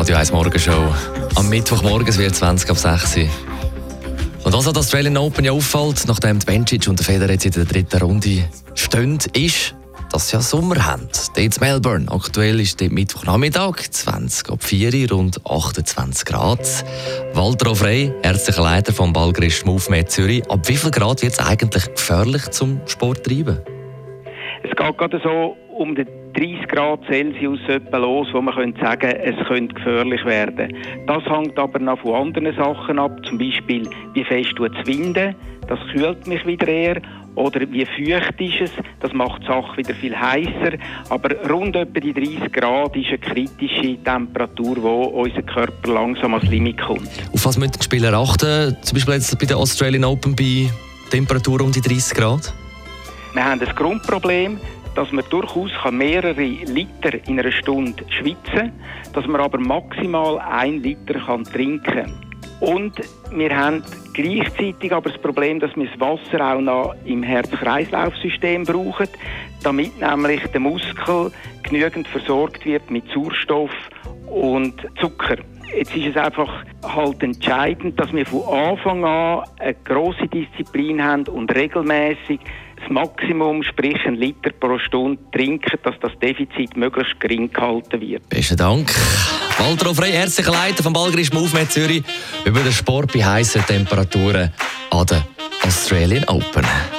Radio 1 Morgenshow. Am Mittwochmorgen wird es 20 ab 6 Uhr. Und was an der Australian Open ja auffällt, nachdem die Bencic und der Federer jetzt in der dritten Runde stehen, ist, dass sie ja Sommer haben. Dort in Melbourne. Aktuell ist dort Mittwochnachmittag, 20 ab 4 Uhr, rund 28 Grad. Walter Ofrey, ärztlicher Leiter vom Balgrist Movement Zürich. Ab wie viel Grad wird es eigentlich gefährlich zum Sport treiben? Es geht gerade so um die 30 Grad Celsius etwa los, wo man könnte sagen, es könnte gefährlich werden. Das hängt aber noch von anderen Sachen ab, zum Beispiel wie fest tut es winden, das kühlt mich wieder eher, oder wie feucht ist es, das macht die Sache wieder viel heißer. Aber rund etwa die 30 Grad ist eine kritische Temperatur, wo unser Körper langsam ans Limit kommt. Auf was müssen die Spieler achten, zum Beispiel jetzt bei der Australian Open bei Temperatur um die 30 Grad? Wir haben das Grundproblem, dass man durchaus mehrere Liter in einer Stunde schwitzen kann, dass man aber maximal 1 Liter trinken kann. Und wir haben gleichzeitig aber das Problem, dass wir das Wasser auch noch im Herz-Kreislauf-System brauchen, damit nämlich der Muskel genügend versorgt wird mit Sauerstoff und Zucker. Jetzt ist es einfach halt entscheidend, dass wir von Anfang an eine grosse Disziplin haben und regelmäßig das Maximum, sprich 1 Liter pro Stunde trinken, dass das Defizit möglichst gering gehalten wird. Besten Dank. Walter Ofrey, ärztlicher Leiter vom Balgrist Movement Zürich, über den Sport bei heissen Temperaturen an der Australian Open.